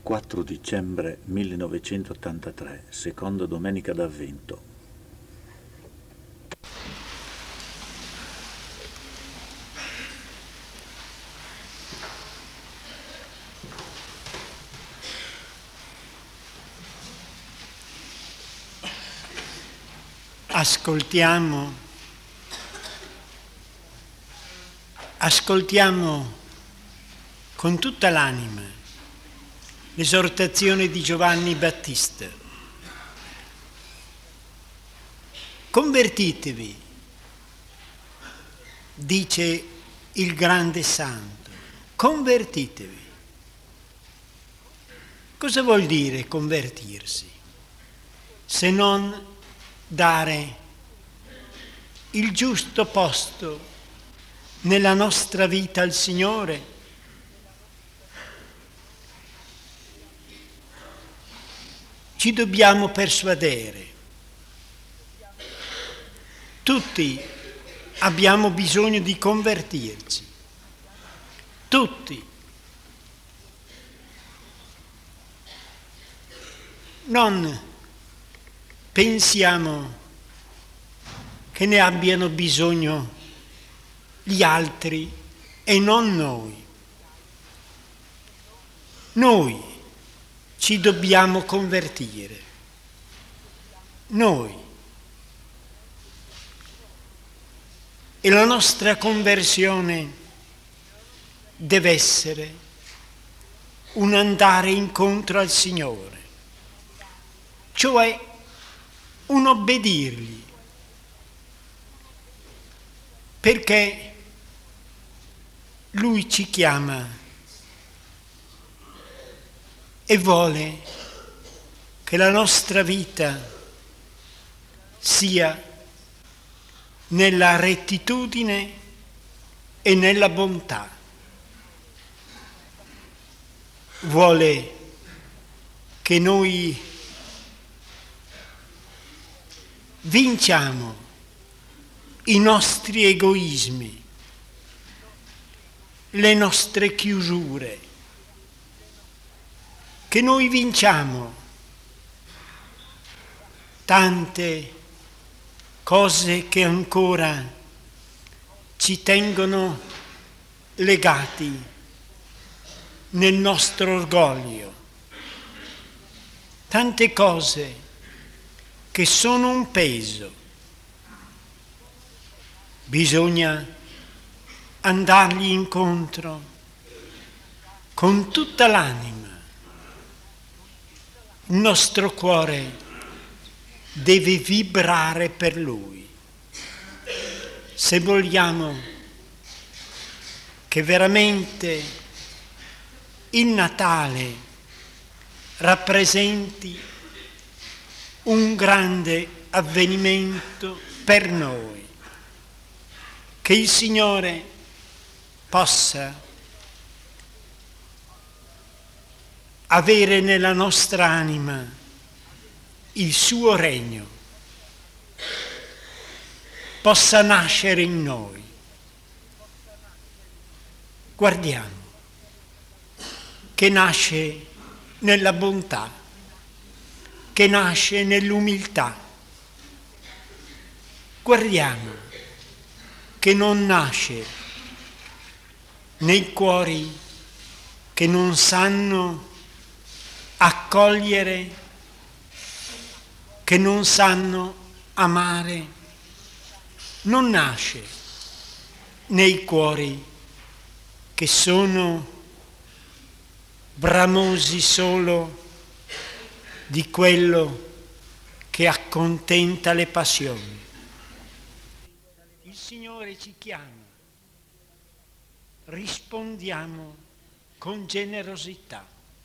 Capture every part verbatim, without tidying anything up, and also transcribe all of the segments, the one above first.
quattro dicembre millenovecentottantatré, seconda domenica d'Avvento. Ascoltiamo, ascoltiamo con tutta l'anima l'esortazione di Giovanni Battista. Convertitevi, dice il grande santo, convertitevi. Cosa vuol dire convertirsi? Se non dare il giusto posto nella nostra vita al Signore. Ci dobbiamo persuadere. Tutti abbiamo bisogno di convertirci. Tutti. Non pensiamo che ne abbiano bisogno gli altri e non noi. Noi ci dobbiamo convertire. Noi. E la nostra conversione deve essere un andare incontro al Signore, cioè un obbedirgli, perché Lui ci chiama e vuole che la nostra vita sia nella rettitudine e nella bontà. Vuole che noi vinciamo i nostri egoismi, le nostre chiusure, che noi vinciamo tante cose che ancora ci tengono legati nel nostro orgoglio, tante cose che sono un peso. Bisogna andargli incontro con tutta l'anima. Il nostro cuore deve vibrare per Lui. Se vogliamo che veramente il Natale rappresenti un grande avvenimento per noi, che il Signore possa avere nella nostra anima il suo regno, possa nascere in noi. Guardiamo che nasce nella bontà, che nasce nell'umiltà. Guardiamo che non nasce nei cuori che non sanno accogliere, che non sanno amare. Non nasce nei cuori che sono bramosi solo di quello che accontenta le passioni. Il Signore ci chiama, rispondiamo con generosità,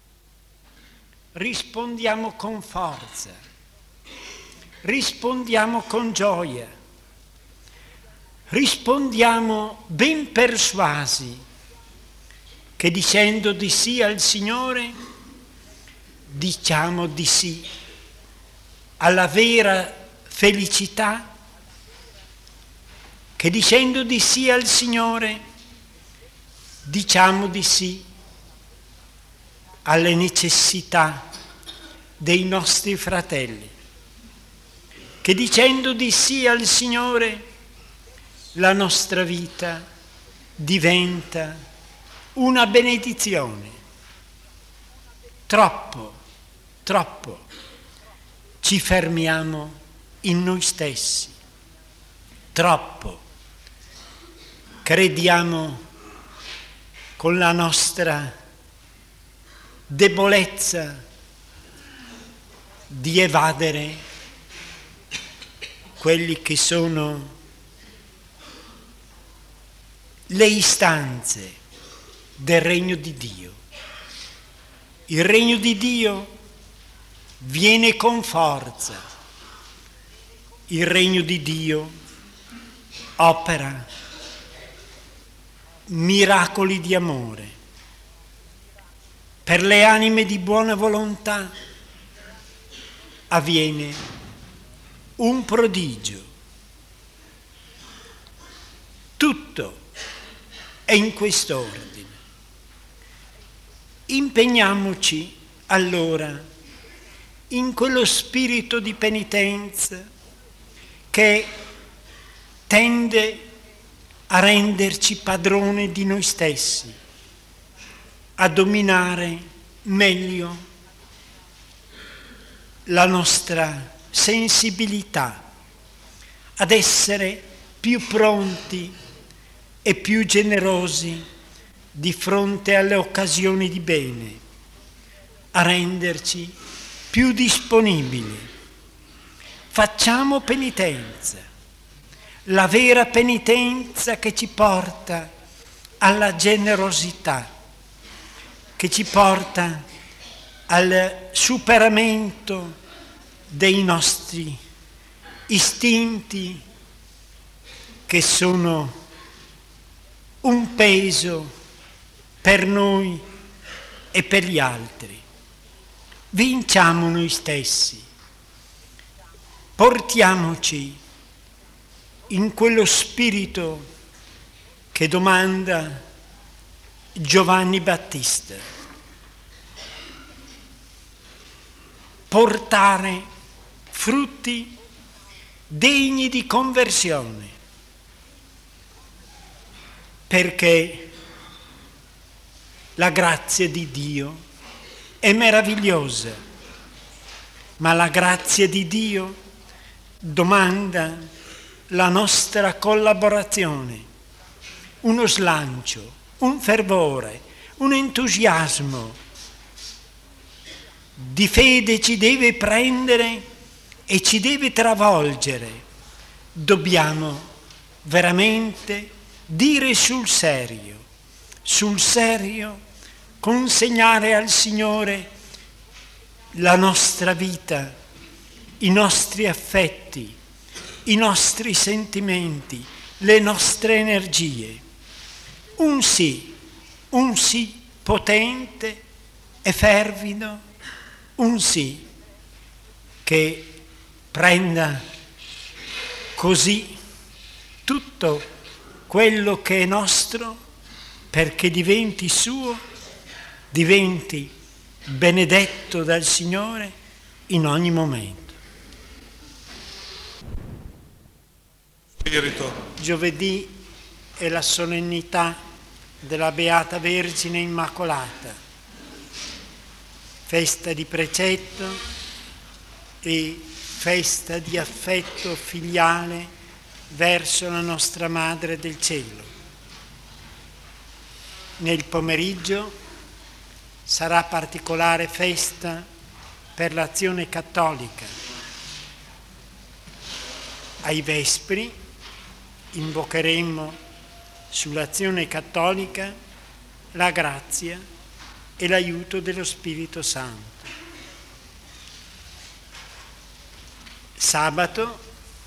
rispondiamo con forza, rispondiamo con gioia, rispondiamo ben persuasi che dicendo di sì al Signore diciamo di sì alla vera felicità, che dicendo di sì al Signore diciamo di sì alle necessità dei nostri fratelli, che dicendo di sì al Signore, la nostra vita diventa una benedizione. Troppo, troppo ci fermiamo in noi stessi, troppo crediamo con la nostra debolezza di evadere quelli che sono le istanze del regno di Dio. Il regno di Dio viene con forza, il regno di Dio opera miracoli di amore. Per le anime di buona volontà avviene un prodigio. Tutto è in quest'ordine. Impegniamoci allora in quello spirito di penitenza che tende a renderci padrone di noi stessi, a dominare meglio la nostra sensibilità, ad essere più pronti e più generosi di fronte alle occasioni di bene, a renderci più disponibili. Facciamo penitenza, la vera penitenza che ci porta alla generosità, che ci porta al superamento dei nostri istinti che sono un peso per noi e per gli altri. Vinciamo noi stessi, portiamoci in quello spirito che domanda Giovanni Battista. Portare frutti degni di conversione, perché la grazia di Dio è meravigliosa, ma la grazia di Dio domanda la nostra collaborazione, uno slancio, un fervore, un entusiasmo di fede ci deve prendere e ci deve travolgere. Dobbiamo veramente dire sul serio, sul serio, consegnare al Signore la nostra vita, i nostri affetti, i nostri sentimenti, le nostre energie. Un sì, un sì potente e fervido, un sì che prenda così tutto quello che è nostro perché diventi suo, diventi benedetto dal Signore in ogni momento. Spirito. Giovedì è la solennità della Beata Vergine Immacolata, festa di precetto e festa di affetto filiale verso la nostra Madre del Cielo. Nel pomeriggio sarà particolare festa per l'Azione Cattolica. Ai Vespri invocheremo sull'Azione Cattolica la grazia e l'aiuto dello Spirito Santo. Sabato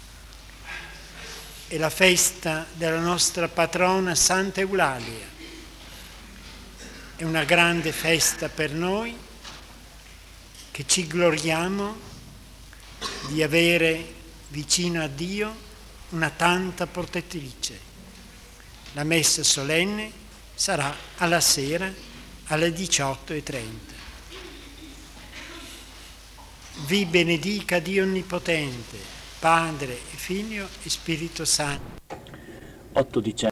è la festa della nostra patrona Santa Eulalia. È una grande festa per noi che ci gloriamo di avere vicino a Dio una tanta protettrice. La messa solenne sarà alla sera alle diciotto e trenta. vi benedica Dio Onnipotente, Padre, Figlio e Spirito Santo. otto dicembre